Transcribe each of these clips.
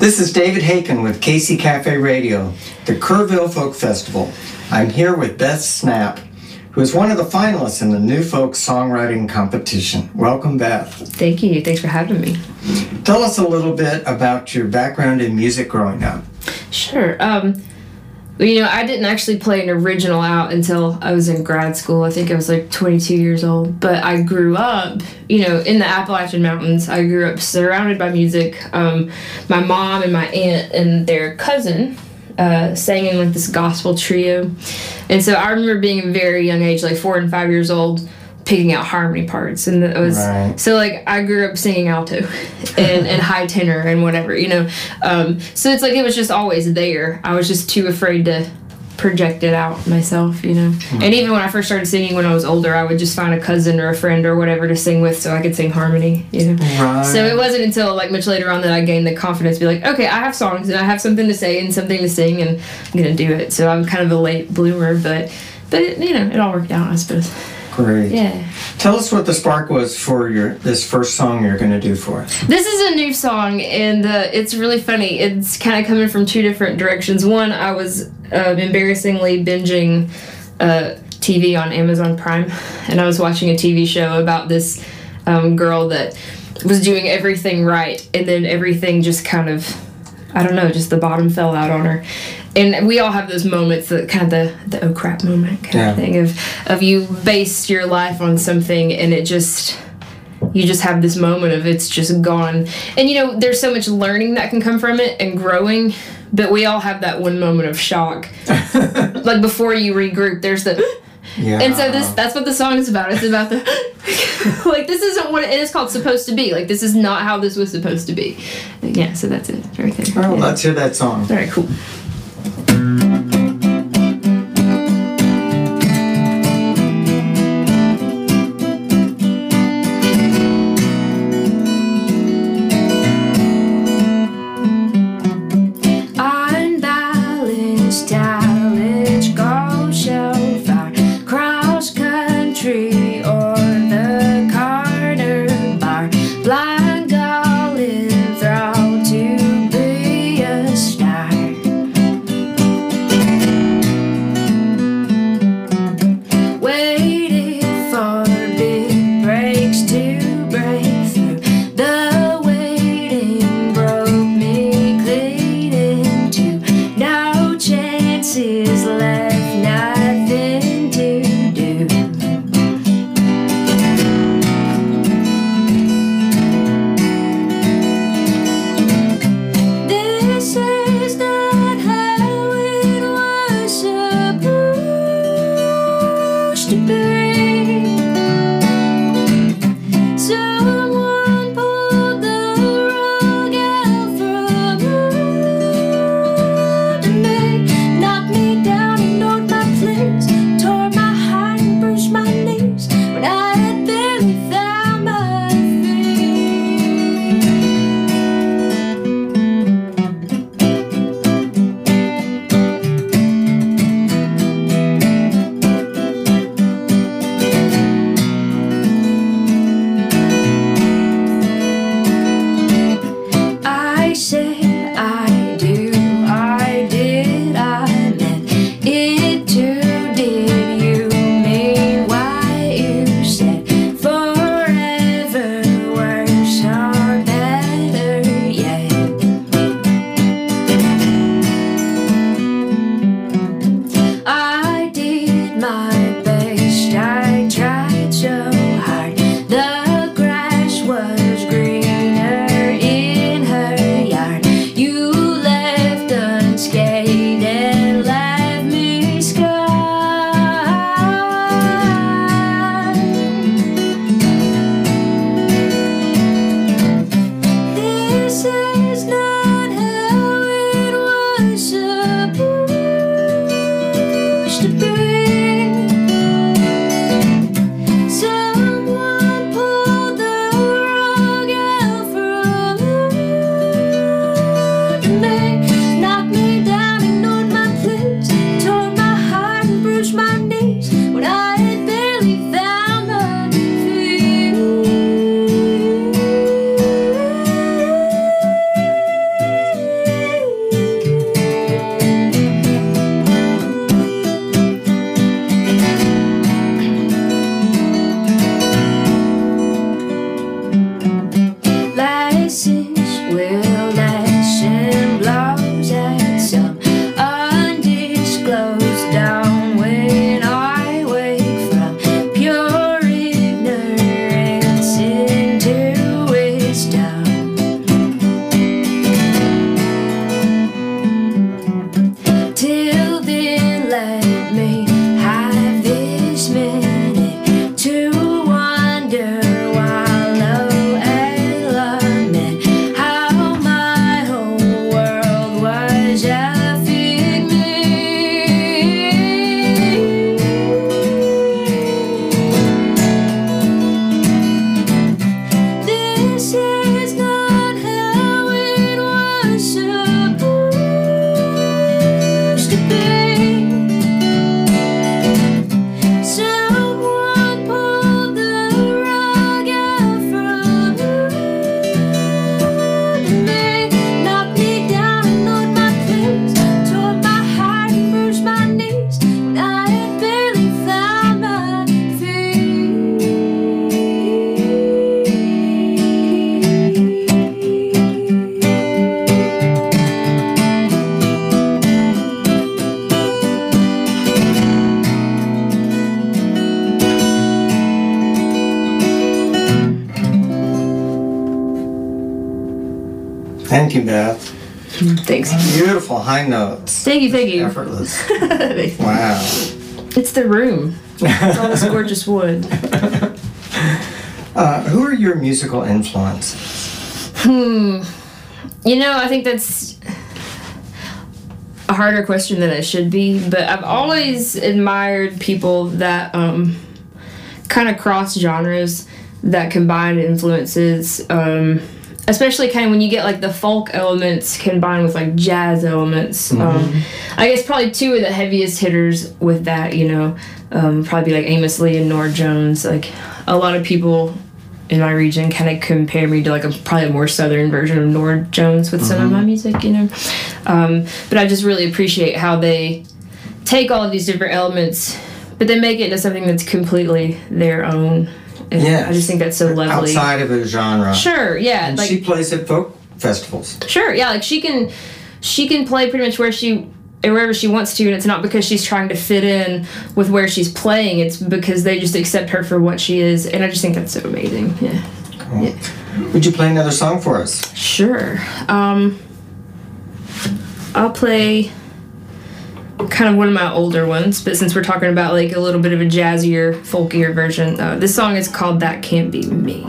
This is David Haken with Casey Cafe Radio, the Kerrville Folk Festival. I'm here with Beth Snap, who is one of the finalists in the New Folk Songwriting Competition. Welcome, Beth. Thank you. Thanks for having me. Tell us a little bit about your background in music growing up. Sure. I didn't actually play an original out until I was in grad school. I think I was like 22 years old. But I grew up, in the Appalachian Mountains. I grew up surrounded by music. My mom and my aunt and their cousin sang in like this gospel trio. And so I remember being a very young age, like 4 and 5 years old, picking out harmony parts, and it was right. So like I grew up singing alto and high tenor and whatever, so it's like it was just always there. I was just too afraid to project it out myself, Mm-hmm. And even when I first started singing when I was older, I would just find a cousin or a friend or whatever to sing with so I could sing harmony, Right. So it wasn't until like much later on that I gained the confidence to be like, okay, I have songs and I have something to say and something to sing and I'm gonna do it. So I'm kind of a late bloomer, but it all worked out, I suppose. Great. Yeah. Tell us what the spark was for this first song you're going to do for us. This is a new song, and it's really funny. It's kind of coming from two different directions. One, I was embarrassingly binging TV on Amazon Prime, and I was watching a TV show about this girl that was doing everything right, and then everything just kind of, I don't know, just the bottom fell out on her. And we all have those moments, that kind of the oh crap moment kind of thing of you base your life on something and you just have this moment of it's just gone. And there's so much learning that can come from it and growing, but we all have that one moment of shock. Like before you regroup, there's the and so that's what the song is about. It's about the like this isn't what it is called supposed to be. Like this is not how this was supposed to be. Yeah, so that's it right there. Well, let's hear that song. All right, cool. supposed to be. Someone pulled the rug out from under me, knocked me down and on my place, tore my heart and bruised my knees when I had barely found my feet. Thank you, Beth. Thanks. Beautiful high notes. Thank you. Effortless. Wow. It's the room. It's all this gorgeous wood. Who are your musical influences? You know, I think that's a harder question than it should be, but I've always admired people that kind of cross genres, that combine influences, especially kind of when you get like the folk elements combined with like jazz elements. I guess probably two of the heaviest hitters with that, you know, probably be like Amos Lee and Norah Jones. Like a lot of people in my region kind of compare me to like probably a more southern version of Norah Jones with some of my music, you know. But I just really appreciate how they take all of these different elements, but they make it into something that's completely their own. And Yes. I just think that's so lovely. Outside of a genre. Sure, yeah. And like she plays at folk festivals. Sure, yeah. Like she can play pretty much wherever she wants to, and it's not because she's trying to fit in with where she's playing. It's because they just accept her for what she is, and I just think that's so amazing. Yeah. Cool. Yeah. Would you play another song for us? Sure. I'll play kind of one of my older ones, but since we're talking about like a little bit of a jazzier, folkier version, this song is called That Can't Be Me.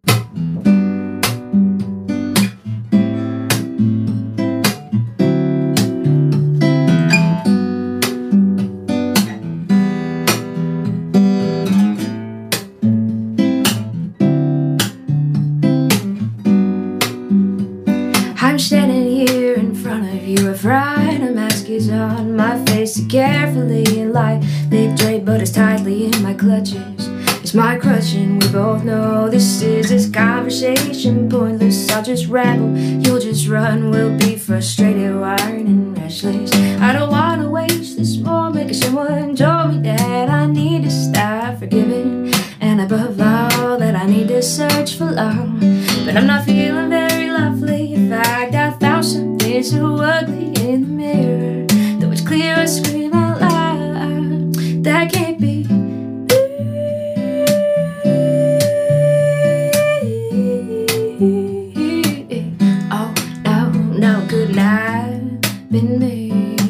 I'm standing here in front of you, afraid a mask is on my face, carefully and lightly draped, but as tightly in my clutches as my crutch, and we both know this conversation pointless. I'll just ramble, you'll just run, we'll be frustrated, wired and restless. I don't wanna waste this moment, cause someone told me that I need to stop forgiving, and above all that I need to search for love. But I'm not feeling very lovely. In fact, I found something so ugly in the mirror, though it's clear I scream out loud. That can't be me. Oh no, no, could not been me.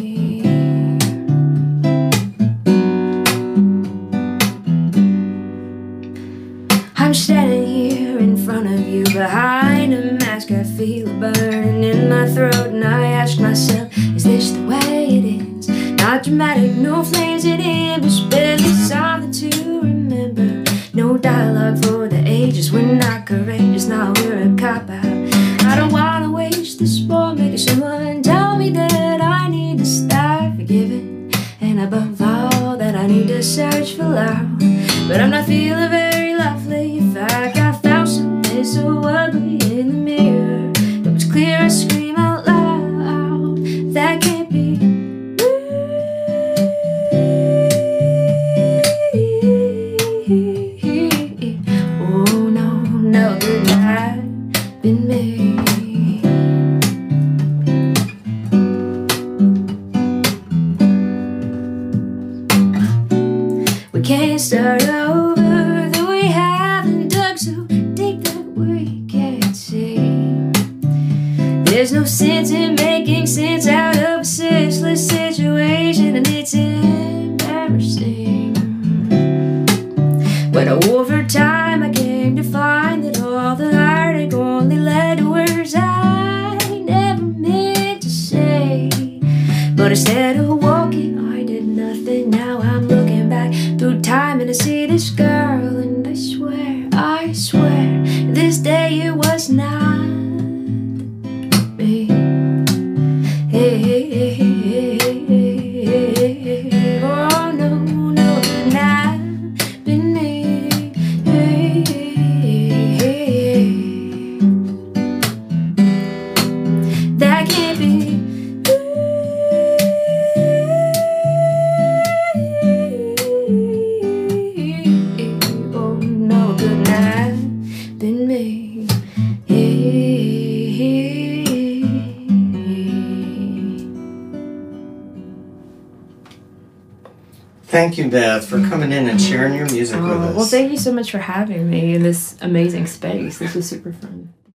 I'm standing here in front of you, behind a mask. I feel a burning in my throat, and I ask myself, is this the way it is? Not dramatic, no flames in it, but barely something to remember. No dialogue for the ages, we're not courageous, now we're a cop-out. I don't wanna waste this moment, cause someone tell me that I need to start forgiving, and above all that I need to search for love. But I'm not feeling very lovely. In fact, I found something so ugly in the mirror, though it's clear I scream out loud. That can't be me. Oh no, no, could not been me. We can't start over, though we haven't dug so deep that we can't see. There's no sense in making sense out of a senseless situation, and it's embarrassing. When over time I came to find that all the heartache only led to words I never meant to say. But instead of walking, I did nothing. Now I'm looking back through time and I see this girl, and I swear, this day it was not me. Thank you, Beth, for coming in and sharing your music with us. Well, thank you so much for having me in this amazing space. This was super fun.